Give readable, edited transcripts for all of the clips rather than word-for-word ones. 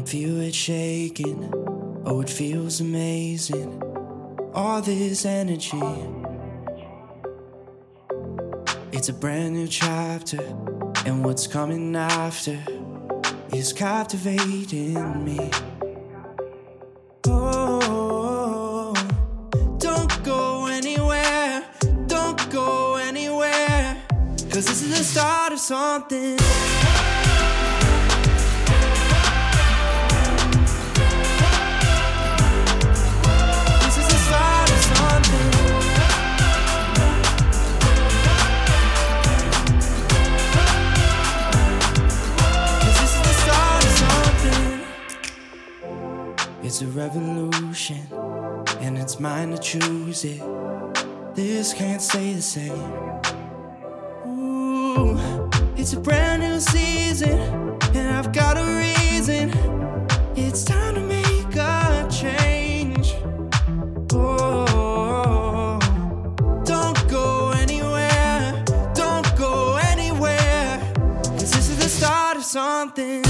Feel it shaking, oh it feels amazing. All this energy, it's a brand new chapter, and what's coming after is captivating me. Oh, don't go anywhere, don't go anywhere, 'cause this is the start of something. It's a revolution, and it's mine to choose it. This can't stay the same. Ooh, it's a brand new season, and I've got a reason. It's time to make a change. Oh, don't go anywhere, don't go anywhere, 'cause this is the start of something.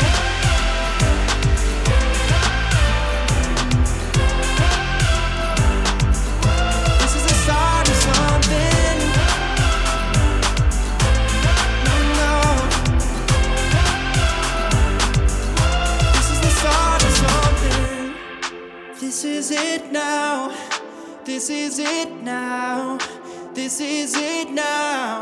This is it now, this is it now, this is it now.